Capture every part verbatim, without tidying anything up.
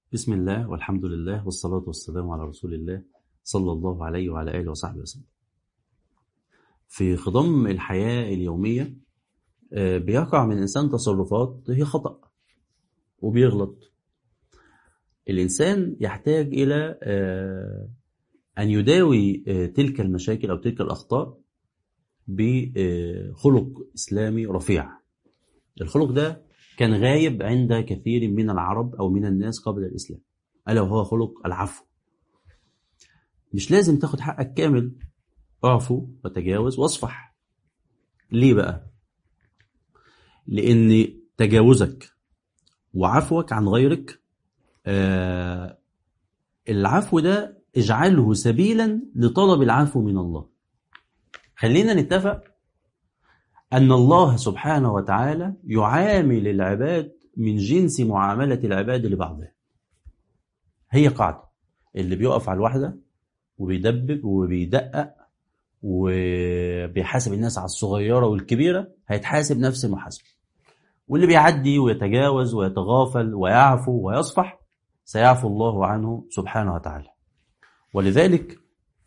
بسم الله والحمد لله والصلاة والسلام على رسول الله صلى الله عليه وعلى آله وصحبه وسلم. في خضم الحياة اليومية بيقع من الإنسان تصرفات هي خطأ وبيغلط. الإنسان يحتاج إلى أن يداوي تلك المشاكل أو تلك الأخطاء بخلق إسلامي رفيع. الخلق ده كان غايب عند كثير من العرب أو من الناس قبل الإسلام، ألا وهو خلق العفو. مش لازم تاخد حقك كامل، اعفو وتجاوز واصفح. ليه بقى؟ لأن تجاوزك وعفوك عن غيرك، آه العفو ده اجعله سبيلا لطلب العفو من الله. خلينا نتفق أن الله سبحانه وتعالى يعامل العباد من جنس معاملة العباد لبعضهم. هي قاعدة، اللي بيقف على الواحدة وبيدبب وبيدقق وبيحاسب الناس على الصغيرة والكبيرة هيتحاسب نفس المحاسبة، واللي بيعدي ويتجاوز ويتغافل ويعفو ويصفح سيعفو الله عنه سبحانه وتعالى. ولذلك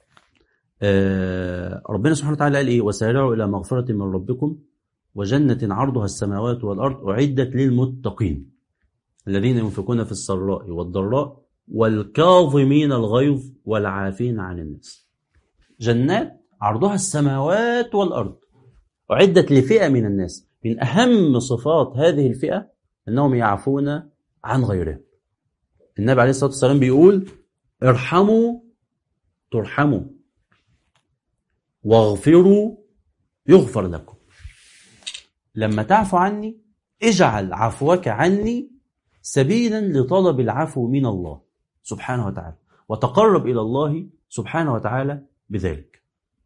ربنا سبحانه وتعالى قال إيه؟ وسارعوا إلى مغفرة من ربكم وجنة عرضها السماوات والأرض أعدت للمتقين الذين ينفقون في السراء والضراء والكاظمين الغيظ والعافين عن الناس. جنات عرضها السماوات والأرض أعدت لفئة من الناس. من أهم صفات هذه الفئة أنهم يعفون عن غيرهم. النبي عليه الصلاة والسلام بيقول ارحموا ترحموا واغفروا يغفر لكم. لما تعفو عني اجعل عفوك عني سبيلا لطلب العفو من الله سبحانه وتعالى، وتقرب إلى الله سبحانه وتعالى بذلك.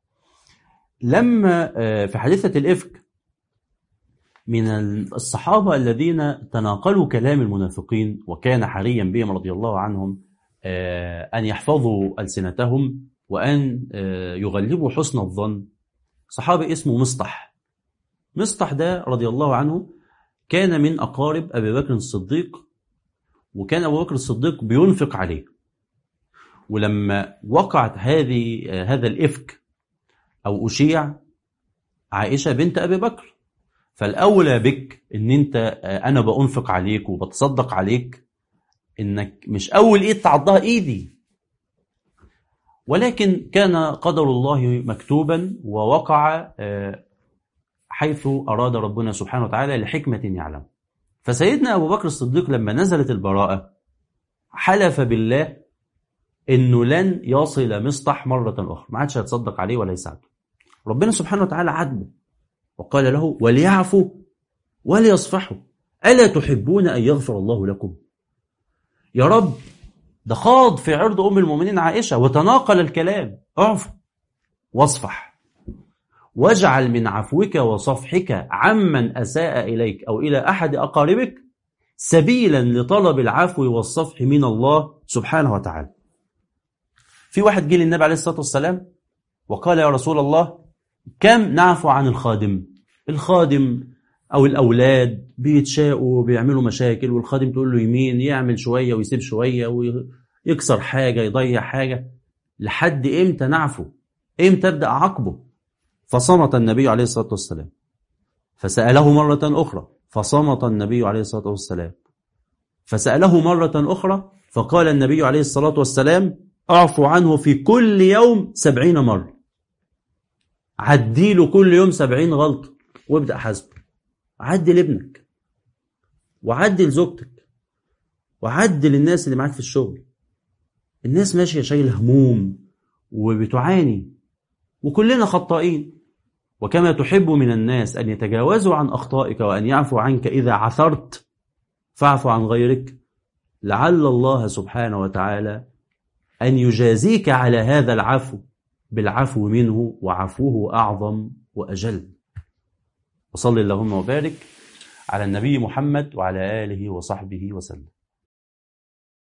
لما في حادثة الإفك من الصحابة الذين تناقلوا كلام المنافقين وكان حريا بهم رضي الله عنهم أن يحفظوا ألسنتهم وأن يغلبوا حسن الظن، صحابي اسمه مصطح. مصطح ده رضي الله عنه كان من أقارب أبي بكر الصديق، وكان أبو بكر الصديق بينفق عليه. ولما وقعت هذه هذا الإفك أو أشيع عائشة بنت أبي بكر، فالأولى بك إن أنت أنا بأنفق عليك وبتصدق عليك، إنك مش أول إيد تعضها إيدي. ولكن كان قدر الله مكتوبا ووقع حيث أراد ربنا سبحانه وتعالى لحكمة يعلم. فسيدنا أبو بكر الصديق لما نزلت البراءة حلف بالله إنه لن يصل مصطح مرة أخرى، ما عادش هيتصدق عليه ولا يساعده. ربنا سبحانه وتعالى عاتبه وقال له وليعفوا وليصفحوا ألا تحبون أن يغفر الله لكم؟ يا رب، ده خاض في عرض أم المؤمنين عائشة وتناقل الكلام. اعفو واصفح واجعل من عفوك وصفحك عمن أساء إليك أو إلى أحد أقاربك سبيلا لطلب العفو والصفح من الله سبحانه وتعالى. في واحد جه للنبي عليه الصلاة والسلام وقال يا رسول الله كم نعفو عن الخادم؟ الخادم أو الأولاد بيتشاقوا وبيعملوا مشاكل، والخادم تقول له يمين يعمل شوية ويسيب شوية ويكسر حاجة يضيع حاجة. لحد إمتى نعفو؟ إمتى أبدأ أعاقبه؟ فصمت النبي عليه الصلاة والسلام. فسأله مرة أخرى فصمت النبي عليه الصلاة والسلام. فسأله مرة أخرى فقال النبي عليه الصلاة والسلام أعفو عنه في كل يوم سبعين مرة. عديله كل يوم سبعين غلط وابدأ حسبه. عدل ابنك وعدل زوجتك وعدل الناس اللي معاك في الشغل. الناس ماشية شايلة هموم وبتعاني، وكلنا خطائين. وكما تحب من الناس أن يتجاوزوا عن أخطائك وأن يعفو عنك إذا عثرت فاعفو عن غيرك، لعل الله سبحانه وتعالى أن يجازيك على هذا العفو بالعفو منه، وعفوه أعظم وأجل. وصلي اللهم وبارك على النبي محمد وعلى آله وصحبه وسلم.